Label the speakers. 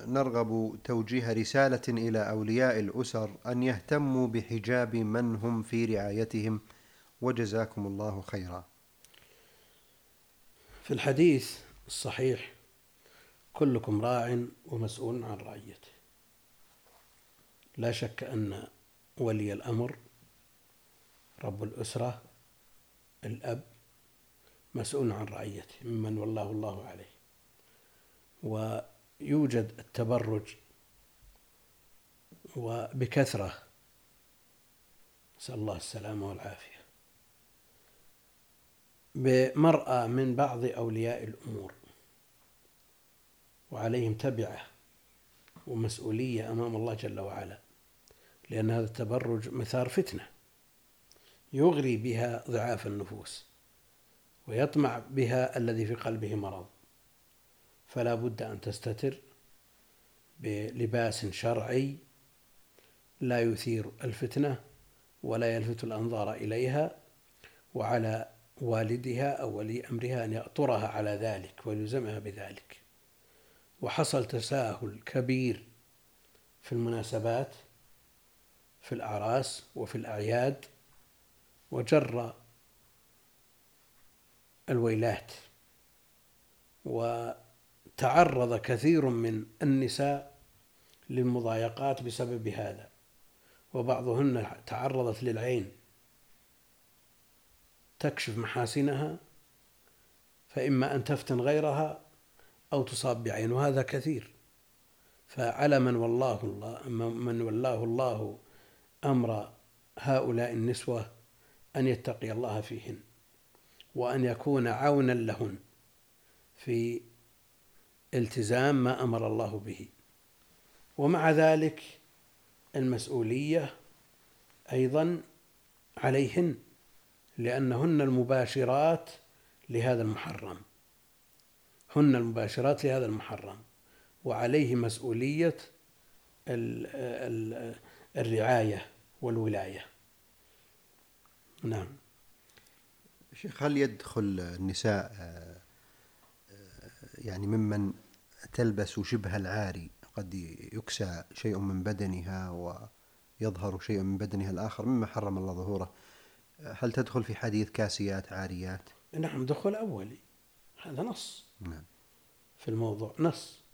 Speaker 1: نرغب توجيه رسالة إلى أولياء الأسر أن يهتموا بحجاب من هم في رعايتهم، وجزاكم الله خيرا.
Speaker 2: في الحديث الصحيح: كلكم راع ومسؤول عن رعيته. لا شك أن ولي الأمر رب الأسرة الأب مسؤول عن رعيته ممن والله الله عليه. ويوجد التبرج وبكثرة، نسأل الله السلامة والعافية، بمرأى من بعض أولياء الأمور، وعليهم تبعة ومسؤولية أمام الله جل وعلا، لأن هذا التبرج مثار فتنة يغري بها ضعاف النفوس ويطمع بها الذي في قلبه مرض. فلا بد أن تستتر بلباس شرعي لا يثير الفتنة ولا يلفت الأنظار إليها، وعلى والدها أو ولي أمرها أن يأطرها على ذلك ويلزمها بذلك. وحصل تساهل كبير في المناسبات، في الأعراس وفي الأعياد، وجر الويلات، وتعرض كثير من النساء للمضايقات بسبب هذا، وبعضهن تعرضت للعين تكشف محاسنها، فإما أن تفتن غيرها أو تصاب بعين، وهذا كثير. فعلى من ولاه الله أمر هؤلاء النسوة أن يتقي الله فيهن، وأن يكون عونا لهن في التزام ما أمر الله به. ومع ذلك المسؤولية أيضا عليهن، لأنهن المباشرات لهذا المحرم، هن المباشرات لهذا المحرم، وعليه مسؤولية الرعاية والولاية. نعم.
Speaker 1: شيخ، هل يدخل النساء يعني ممن تلبس شبه العاري، قد يكسى شيء من بدنها ويظهر شيء من بدنها الآخر مما حرم الله ظهوره، هل تدخل في حديث كاسيات عاريات؟
Speaker 2: نعم، دخول أولي، هذا نص.
Speaker 1: نعم.
Speaker 2: في الموضوع نص.